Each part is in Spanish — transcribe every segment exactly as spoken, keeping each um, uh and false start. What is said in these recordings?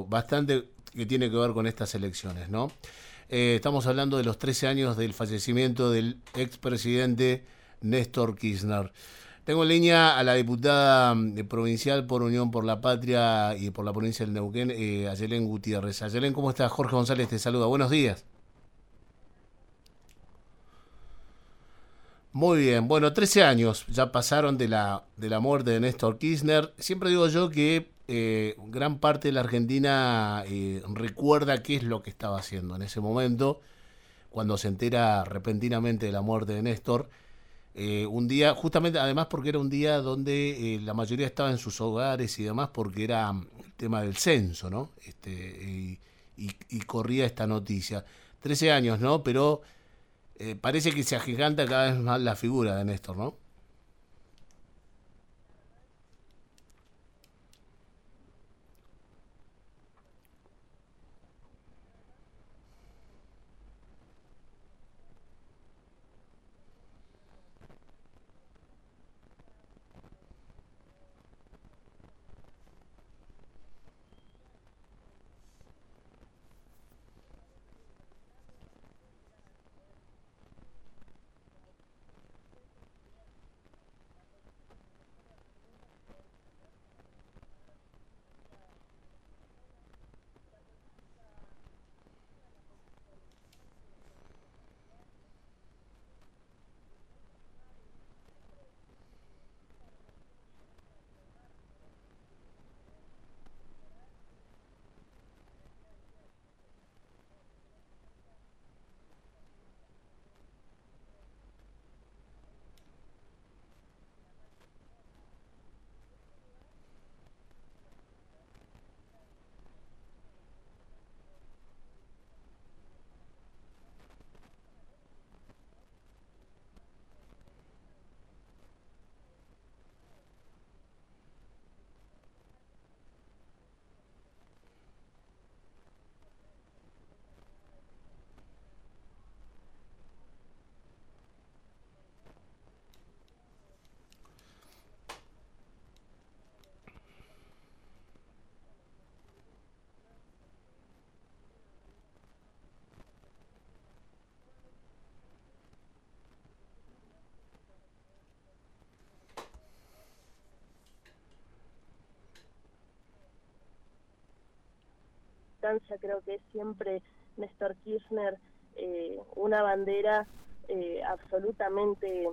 bastante que tiene que ver con estas elecciones, ¿no? Eh, estamos hablando de los trece años del fallecimiento del expresidente Néstor Kirchner. Tengo en línea a la diputada provincial por Unión por la Patria y por la provincia del Neuquén, eh, Ayelén Gutiérrez. Ayelén, ¿cómo estás? Jorge González te saluda. Buenos días. Muy bien, bueno, trece años ya pasaron de la, de la muerte de Néstor Kirchner. Siempre digo yo que eh, gran parte de la Argentina eh, recuerda qué es lo que estaba haciendo en ese momento, cuando se entera repentinamente de la muerte de Néstor. Eh, un día, justamente además porque era un día donde eh, la mayoría estaba en sus hogares y demás, porque era el tema del censo, ¿no? Este, y, y, y corría esta noticia. trece años, ¿no? Pero... Eh, parece que se agiganta cada vez más la figura de Néstor, ¿no? Creo que es siempre Néstor Kirchner eh, una bandera eh, absolutamente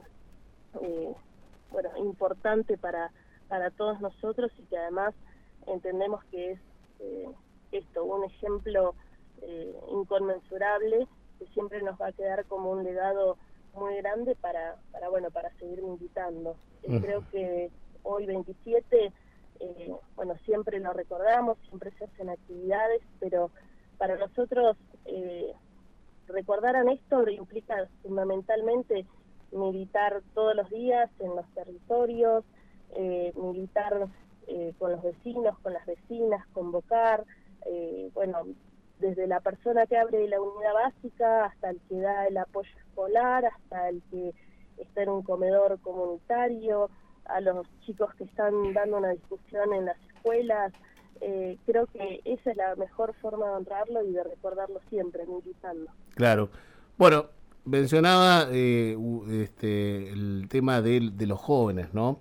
eh, bueno, importante para, para todos nosotros, y que además entendemos que es eh, esto, un ejemplo eh, inconmensurable, que siempre nos va a quedar como un legado muy grande para, para, bueno, para seguir militando. Eh, creo que hoy veintisiete... Eh, bueno, siempre lo recordamos, siempre se hacen actividades, pero para nosotros eh, recordar a Néstor implica fundamentalmente militar todos los días en los territorios, eh, militar eh, con los vecinos, con las vecinas, convocar, eh, bueno, desde la persona que abre la unidad básica hasta el que da el apoyo escolar, hasta el que está en un comedor comunitario, a los chicos que están dando una discusión en las escuelas. Eh, creo que esa es la mejor forma de honrarlo y de recordarlo siempre, militando. Claro. Bueno, mencionaba eh, este, el tema de, de los jóvenes, ¿no?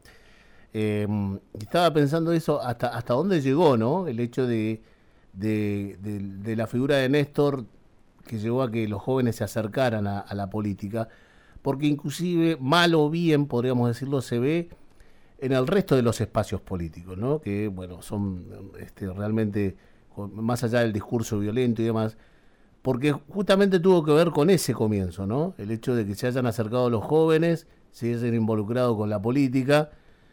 Eh, estaba pensando eso, hasta hasta dónde llegó, ¿no? El hecho de, de, de, de la figura de Néstor, que llevó a que los jóvenes se acercaran a, a la política, porque inclusive, mal o bien, podríamos decirlo, se ve en el resto de los espacios políticos, ¿no? Que, bueno, son este, realmente, más allá del discurso violento y demás, porque justamente tuvo que ver con ese comienzo, ¿no? El hecho de que se hayan acercado los jóvenes, se hayan involucrado con la política,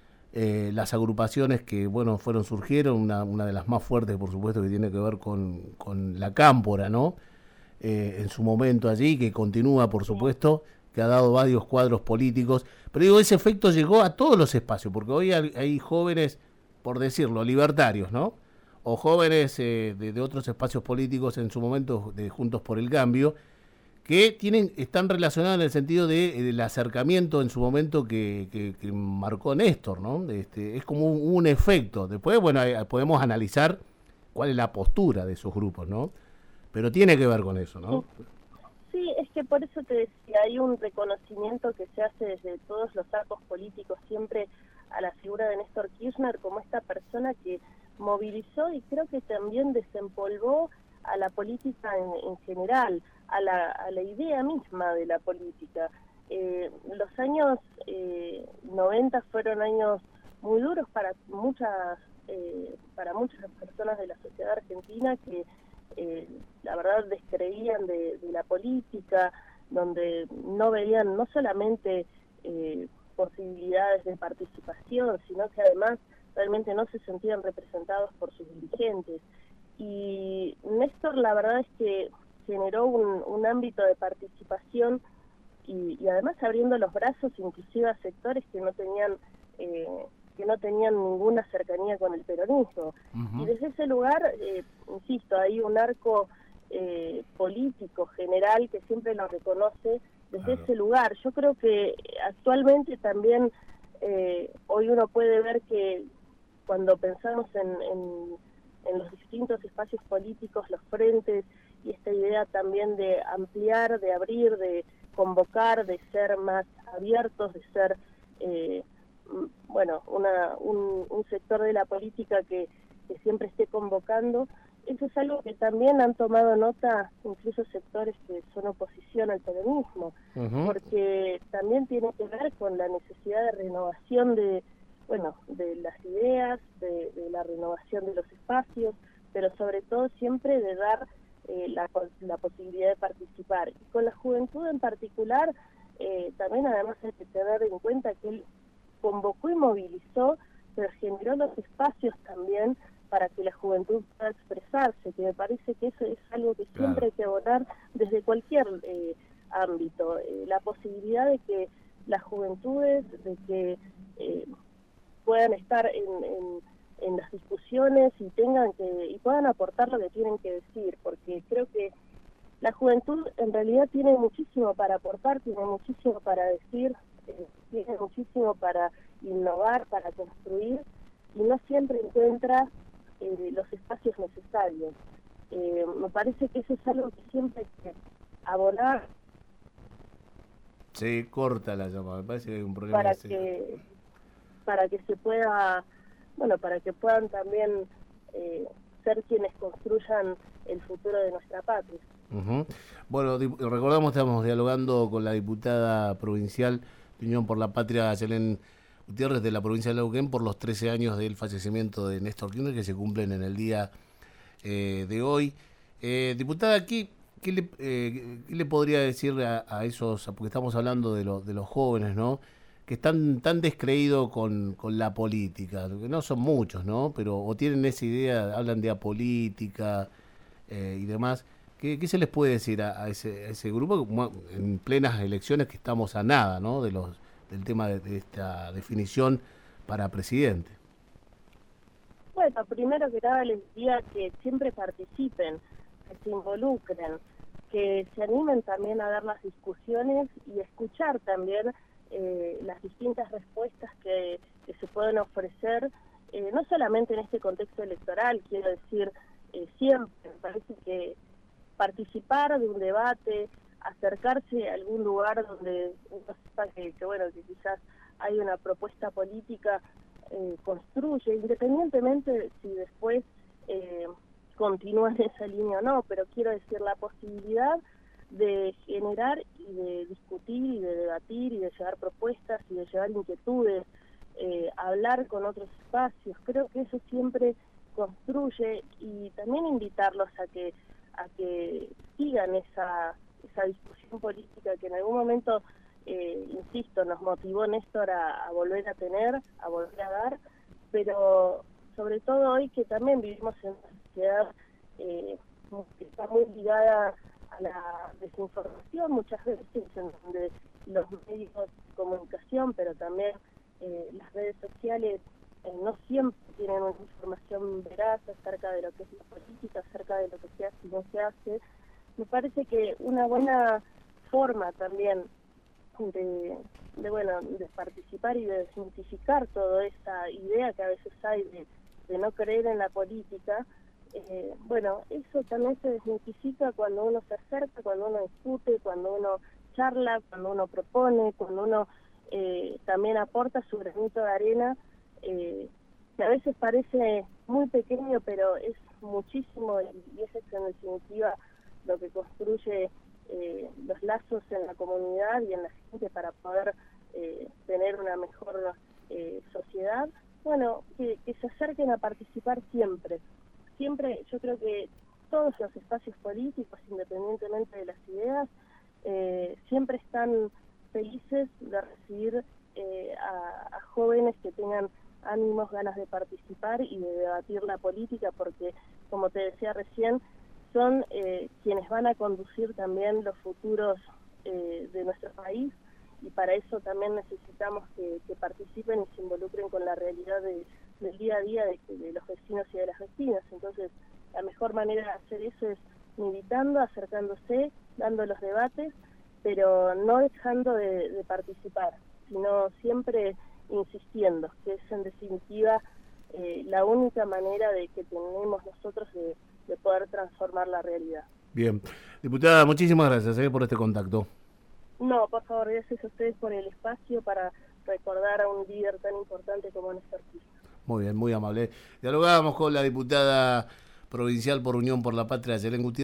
eh, las agrupaciones que, bueno, fueron, surgieron, una, una de las más fuertes, por supuesto, que tiene que ver con, con la Cámpora, ¿no? Eh, en su momento allí, que continúa, por supuesto, que ha dado varios cuadros políticos, pero digo, ese efecto llegó a todos los espacios, porque hoy hay, hay jóvenes, por decirlo, libertarios, ¿no? O jóvenes eh, de, de otros espacios políticos en su momento, de Juntos por el Cambio, que tienen están relacionados en el sentido de, del acercamiento en su momento que, que, que marcó Néstor, ¿no? Este, es como un, un efecto. Después, bueno, hay, podemos analizar cuál es la postura de esos grupos, ¿no? Pero tiene que ver con eso, ¿no? Sí, es que por eso te decía, hay un reconocimiento que se hace desde todos los arcos políticos siempre a la figura de Néstor Kirchner como esta persona que movilizó y creo que también desempolvó a la política en, en general, a la, a la idea misma de la política. Eh, los años eh, noventa fueron años muy duros para muchas, eh, para muchas personas de la sociedad argentina que Eh, la verdad descreían de, de la política, donde no veían no solamente eh, posibilidades de participación, sino que además realmente no se sentían representados por sus dirigentes. Y Néstor la verdad es que generó un, un ámbito de participación y, y además abriendo los brazos inclusive a sectores que no tenían eh, que no tenían ninguna cercanía con el peronismo. Uh-huh. Y desde ese lugar, eh, insisto, hay un arco eh, político general que siempre lo reconoce desde claro. ese lugar. Yo creo que actualmente también eh, hoy uno puede ver que cuando pensamos en, en, en los distintos espacios políticos, los frentes, y esta idea también de ampliar, de abrir, de convocar, de ser más abiertos, de ser... Eh, bueno, una, un, un sector de la política que, que siempre esté convocando, eso es algo que también han tomado nota incluso sectores que son oposición al peronismo, uh-huh. porque también tiene que ver con la necesidad de renovación de, bueno, de las ideas, de, de la renovación de los espacios, pero sobre todo siempre de dar eh, la, la posibilidad de participar. Y con la juventud en particular, eh, también además hay que tener en cuenta que él convocó y movilizó, pero generó los espacios también para que la juventud pueda expresarse, que me parece que eso es algo que siempre claro. hay que abordar desde cualquier eh, ámbito, eh, la posibilidad de que las juventudes, de que eh, puedan estar en, en, en las discusiones y tengan que y puedan aportar lo que tienen que decir, porque creo que la juventud en realidad tiene muchísimo para aportar, tiene muchísimo para decir, eh, tiene muchísimo para innovar, para construir, y no siempre encuentra eh, los espacios necesarios. Eh, me parece que eso es algo que siempre hay que abonar. Se corta la llamada, me parece que hay un problema. Para que, para que se pueda, bueno, para que puedan también eh, ser quienes construyan el futuro de nuestra patria. Uh-huh. Bueno, recordamos que estamos dialogando con la diputada provincial de Unión por la Patria, Ayelen Gutiérrez, de la provincia de Neuquén, por los trece años del fallecimiento de Néstor Kirchner, que se cumplen en el día eh, de hoy. Eh, diputada, ¿qué, qué, le, eh, ¿qué le podría decir a, a esos, porque estamos hablando de, lo, de los jóvenes, ¿no?, que están tan descreídos con, con la política, que no son muchos, ¿no?, pero o tienen esa idea, hablan de apolítica eh, y demás? ¿Qué, ¿Qué se les puede decir a, a, ese, a ese grupo en plenas elecciones, que estamos a nada, ¿no?, de los del tema de, de esta definición para presidente? Bueno, primero que nada les diría que siempre participen, que se involucren, que se animen también a dar las discusiones y escuchar también eh, las distintas respuestas que, que se pueden ofrecer, eh, no solamente en este contexto electoral, quiero decir, eh, siempre. Me parece que participar de un debate, acercarse a algún lugar donde uno sepa que, que bueno, que quizás hay una propuesta política, eh, construye, independientemente si después eh, continúa en esa línea o no, pero quiero decir, la posibilidad de generar y de discutir y de debatir y de llevar propuestas y de llevar inquietudes, eh, hablar con otros espacios, creo que eso siempre construye, y también invitarlos a que a que sigan esa esa discusión política que en algún momento, eh, insisto, nos motivó Néstor a, a volver a tener, a volver a dar, pero sobre todo hoy que también vivimos en una sociedad eh, que está muy ligada a la desinformación, muchas veces en donde los medios de comunicación, pero también eh, las redes sociales, eh, no siempre tienen una información veraz acerca de lo que es la política, acerca de lo que se hace y no se hace. Me parece que una buena forma también de, de bueno de participar y de desmitificar toda esa idea que a veces hay de, de no creer en la política Eh, bueno, eso también se desmitifica cuando uno se acerca, cuando uno discute, cuando uno charla, cuando uno propone, cuando uno eh, también aporta su granito de arena, eh, que a veces parece muy pequeño, pero es muchísimo, y eso es en definitiva lo que construye eh, los lazos en la comunidad y en la gente para poder eh, tener una mejor eh, sociedad. Bueno, que, que se acerquen a participar siempre. Siempre, yo creo que todos los espacios políticos, independientemente de las ideas, eh, siempre están felices de recibir eh, a, a jóvenes que tengan ánimos, ganas de participar y de debatir la política, porque, como te decía recién, son eh, quienes van a conducir también los futuros eh, de nuestro país, y para eso también necesitamos que, que participen y se involucren con la realidad de, del día a día de, de los vecinos y de las vecinas. Entonces, la mejor manera de hacer eso es militando, acercándose, dando los debates, pero no dejando de, de participar, sino siempre insistiendo, que es en definitiva eh, la única manera de que tenemos nosotros de, de poder transformar la realidad. Bien. Diputada, muchísimas gracias eh, por este contacto. No, por favor, gracias a ustedes por el espacio para recordar a un líder tan importante como Néstor Kirchner. Muy bien, muy amable. Dialogábamos con la diputada provincial por Unión por la Patria, Ayelén Gutiérrez.